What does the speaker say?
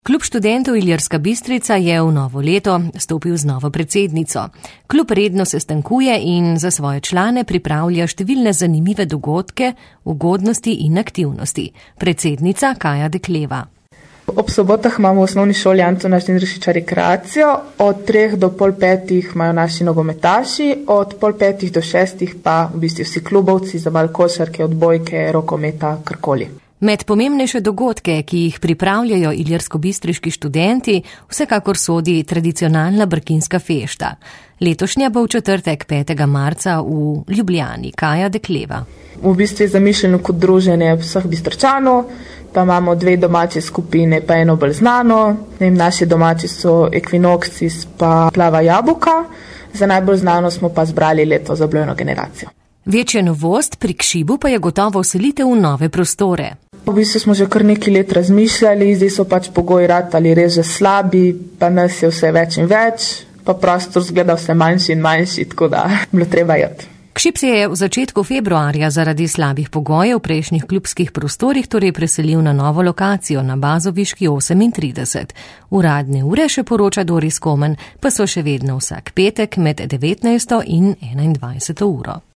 Klub študentov Ilirska Bistrica je v novo leto stopil z novo predsednico. Klub redno sestankuje in za svoje člane pripravlja številne zanimive dogodke, ugodnosti in aktivnosti. Predsednica Kaja Dekleva. Ob sobotah imamo v osnovni šoli Antona Žnidaršiča rekreacijo, od 3 do pol 5 imajo naši nogometaši, od pol 5 do 6 pa v bistvu vsi klubovci za malo košarke, odbojke, rokometa, karkoli. Med pomembnejše dogodke, ki jih pripravljajo ilirsko-bistriški študenti, vsekakor sodi tradicionalna brkinska fešta. Letošnja bo v četrtek 5. marca v Ljubljani. Kaja Dekleva. V bistvu je zamišljeno kot druženje vseh Bistričanov, pa imamo 2 domače skupine, pa eno bolj znano. Naši domači so Equinoxis pa Plava jabuka, za najbolj znano smo pa zbrali leto za oblojeno generacijo. Večja novost pri Kšibu pa je gotovo vselitev v nove prostore. V bistvu smo že kar nekaj let razmišljali, zdaj so pač pogoji ratali res že slabi, pa nas je vse več in več, pa prostor zgleda vse manjši in manjši, tako da bilo treba jeti. Kšib se je v začetku februarja zaradi slabih pogojev v prejšnjih klubskih prostorih torej preselil na novo lokacijo na Bazoviški 38. Uradne ure, še poroča Doris Komen, pa so še vedno vsak petek med 19. in 21. uro.